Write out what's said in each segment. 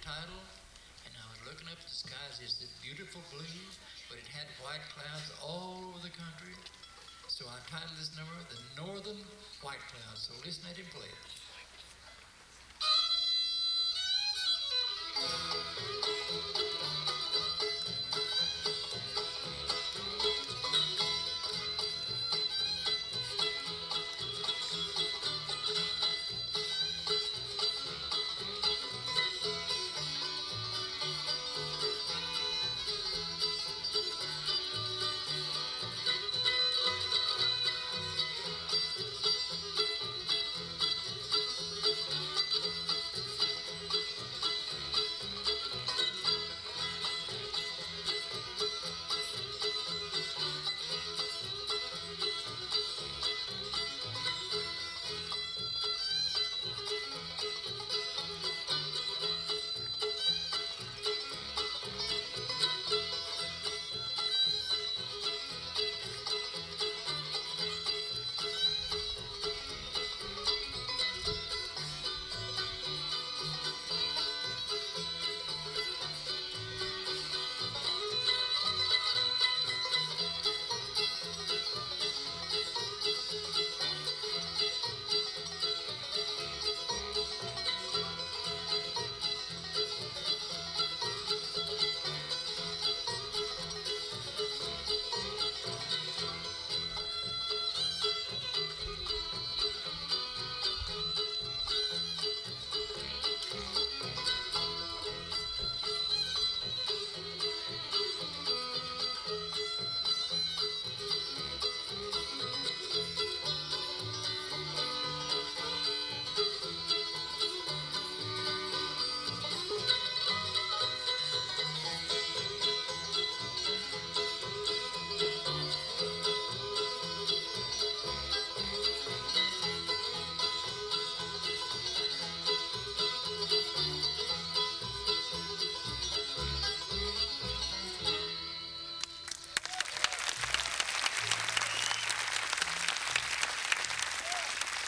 title, and I was looking up at the skies. It's this beautiful blue, but it had white clouds all over the country. So I titled this number The Northern White Clouds. So listen at him play it.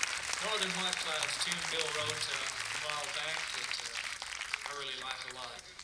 Northern White Clouds tune Bill wrote a while back that I really like a lot.